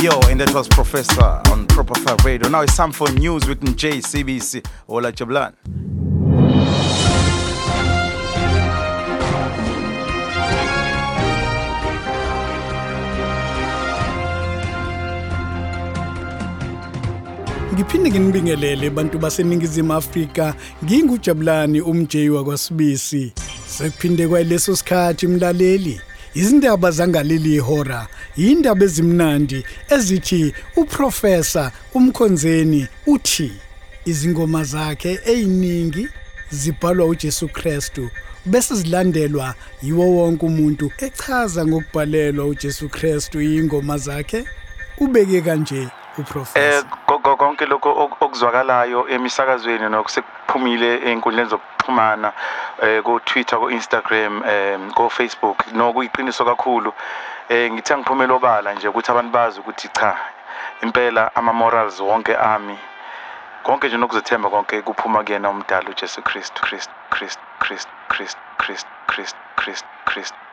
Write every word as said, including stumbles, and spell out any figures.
Yo, and that was Professor on Proper Five Radio. Now it's time for news with J C B C. Ola Jablan. Ngiphinde nginibingelele bantu baseningizimu Afrika, ngingujabulani umjeyi wakwaSibisi. Sekuphinde kwaleso sikhathi mlaleli, izindaba zangaleli ihora, indaba ezimnandi ezithi uprofessor uMkhonzeni uthi izingoma zakhe eziningi zibhalwa uJesu Kristu bese zilandelwa yiwo wonke umuntu echaza ngokubhalelwa uJesu Kristu ingoma zakhe. Ubeke kanje uprofessor. Eh konke lokho okuzwakalayo emisakazweni nokusekuphumile einkundleni zokuxhumana eh ku Twitter, ku Instagram, eh ku Facebook nokuyiqiniso kakhulu. Eh ngithe ngiphumela obala nje ukuthi abantu bazi ukuthi cha impela ama morals wonke ami konke nje nokuzethemba konke kuphuma kuyena umdali uJesu Kristu Kristu Kristu Kristu Kristu Kristu Kristu Kristu